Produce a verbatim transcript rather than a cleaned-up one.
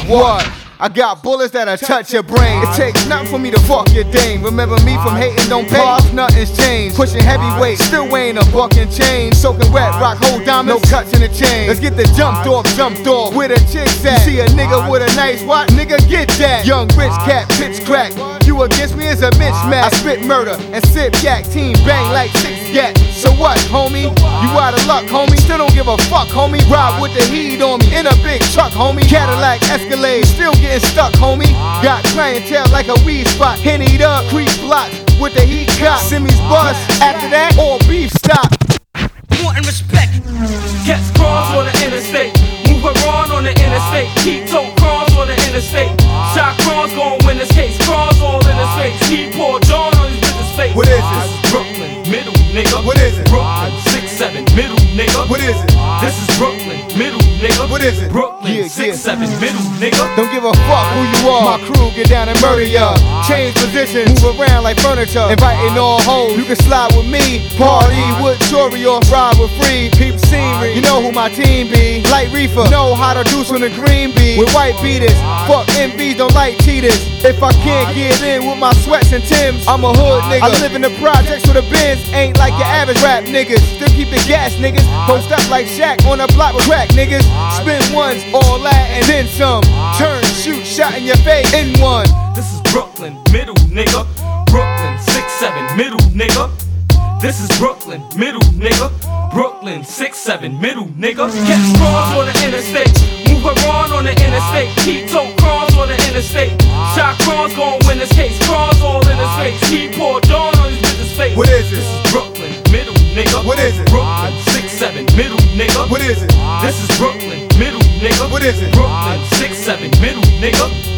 What? I got bullets that'll touch your brain. It takes nothing for me to fuck your dame. Remember me from hating, don't pay. Boss, nothing's changed. Pushing heavyweight, still weighing a buck and change. Soaking wet, rock hold diamonds, no cuts in the chain. Let's get the jumped off, jumped off. Where the chicks at? See a nigga with a nice watch, nigga get that. Young rich cat, pitch crack. You against me is a mismatch. I spit murder and sip yak. Team bang like six gat. So what, homie? You out of luck, homie. Still don't give a fuck, homie. Ride with the heat on me in a big truck, homie. Cadillac Escalade, still getting stuck, homie. Got clientele like a weed spot. Hennied up, creep blocks with the heat cop. Simmy's bus. After that, all beef stop. Wanting respect. Cats cross on the interstate. Move around on the interstate. Keep toe cross on the interstate. Shot cross gon' win this case. Cross all in his face. He pour John on his business face. What is this? Brooklyn, middle nigga. What is it? Brooklyn, six seven, middle nigga. What is it? This is Brooklyn, middle nigga. What is it? Brooklyn, yeah, six yeah. seven, middle nigga. Don't give a fuck who you are. My crew get down and murder ya. Change positions, move around like furniture. Inviting all hoes. You can slide with me, party with Tory or ride with free. Peep scenery, you know who my team be. Light reefer, know how to do from the green bee. With white beaters, fuck M Bs, don't like cheaters. If I can't get in with my sweats and Timbs, I'm a hood nigga. I live in the projects with the Benz, ain't like your average rap niggas. Still keep the gas niggas, post up like Shaq on the block with crack niggas. Spin ones, all that and then some. Turn, shoot, shot in your face in one. This is Brooklyn, middle nigga. Brooklyn, six seven, middle nigga. This is Brooklyn, middle nigga. Brooklyn, six seven, middle nigga. Cats cross on the interstate. Move around on the interstate. Keep toe cross on the interstate. Shot cross gon' win this case. Cross all in his face. He pour John on his business face. What is this? This is Brooklyn, middle nigga. What is it? Brooklyn, six seven, middle nigga. What is it? This is Brooklyn, middle nigga. What is it? Brooklyn, six seven, middle nigga.